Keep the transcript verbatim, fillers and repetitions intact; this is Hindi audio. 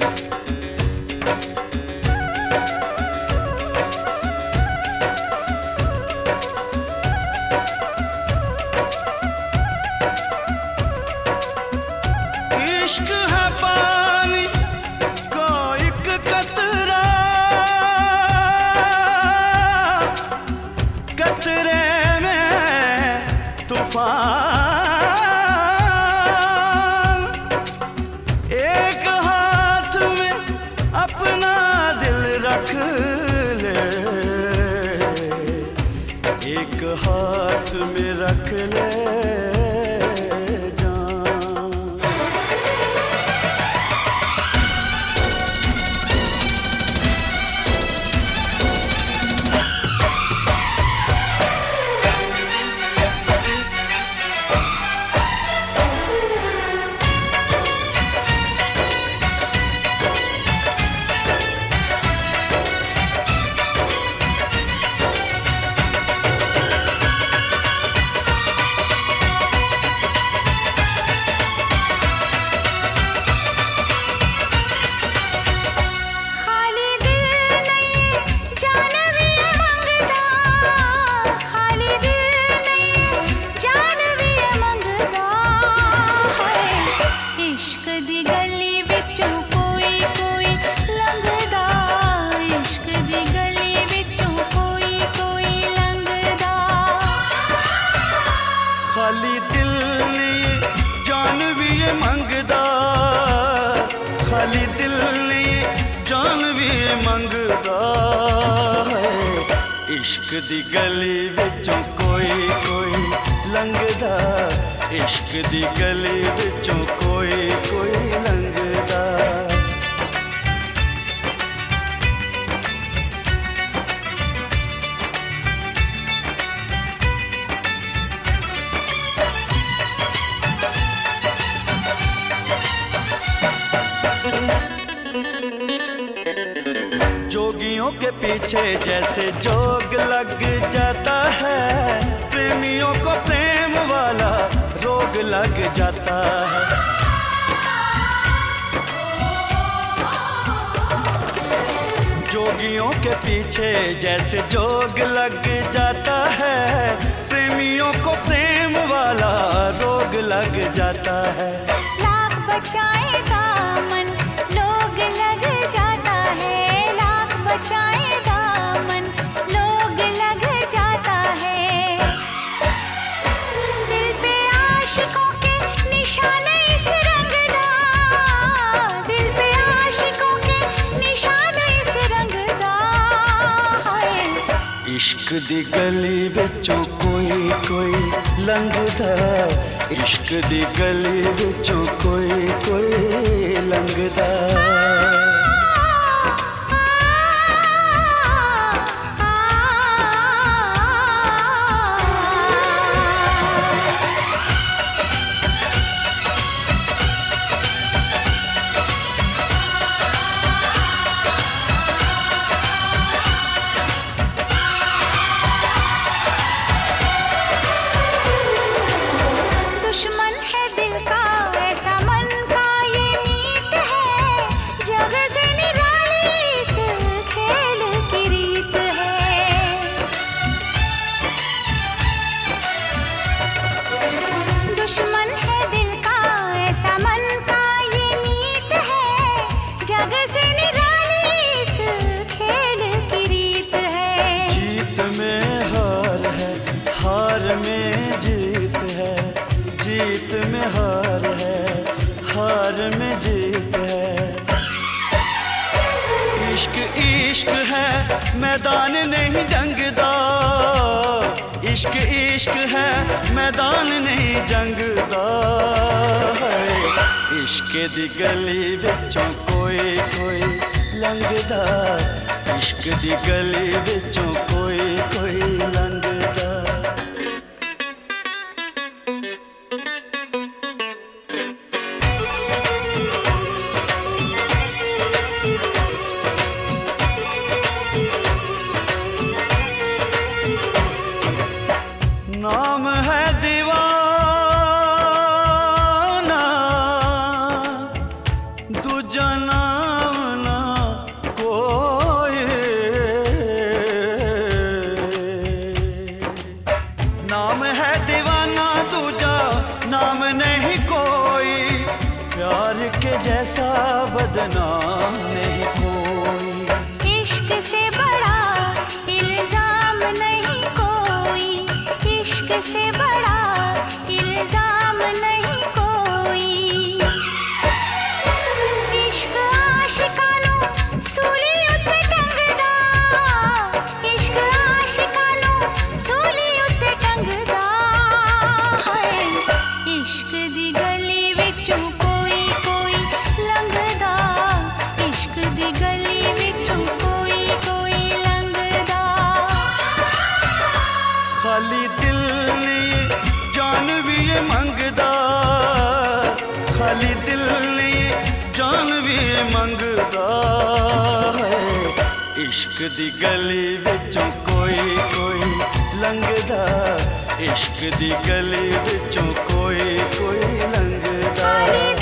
इश्क है पानी को एक कतरा, कतरे में तूफान। एक हाथ में अपना दिल रख ले, एक हाथ में रख ले खाली दिल नहीं जान भी ये मंगदा, खाली दिल नहीं जान भी ये मंगदा है। इश्क दी गली विचों कोई कोई लंघदा, इश्क दी गली विचों कोई कोई लंघदा। जोगियों के पीछे जैसे जोग लग जाता है, प्रेमियों को प्रेम वाला रोग लग जाता है। जोगियों के पीछे जैसे जोग लग जाता है, प्रेमियों को प्रेम वाला रोग लग जाता है। लाख बचाएगा मन लोग लग जाता है, लाख बचाएगा मन लोग लग जाता है। दिल पे आशिकों के निशाने इस रंगदा, दिल पे आशिकों के निशाने इस रंगदा है। इश्क दी गली विचों कोई कोई लंघदा, इश्क दी गली विचों कोई कोई लंघदा। दुश्मन है दिल का ऐसा मन का ये मीत है, जग से निराली इस खेल की रीत है। दुश्मन है दिल का ऐसा मन का ये मीत है, जग से निराली इस खेल की रीत है। जीत में हार है, हार में जीत है, जीत में हार है, हार में जीत है। इश्क इश्क है मैदान नहीं जंगदा, इश्क इश्क है मैदान नहीं जंगदा है। इश्क दी गली विचों कोई कोई लंघदा, इश्क दी गली विचों कोई कोई लंघदा। नाम है दीवाना, दूजा नाम ऐसा बदनाम नहीं कोई। इश्क से बड़ा इल्जाम नहीं कोई, इश्क से बड़ा इल्जाम नहीं कोई। इश्क आशिकानू सूली उत्ते टंगदा, इश्क आशिकानू सूली उत्ते टंगदा है। इश्क दी गली विचों कोई कोई लंघदा, इश्क दी गली विचों कोई कोई लंघदा। खाली दिल लिए जान भी ये मंगदा, खाली दिल लिए जान भी ये मंगदा है। इश्क दी गली विचों कोई कोई लंघदा, इश्क दी गली विचों कोई कोई लंघदा।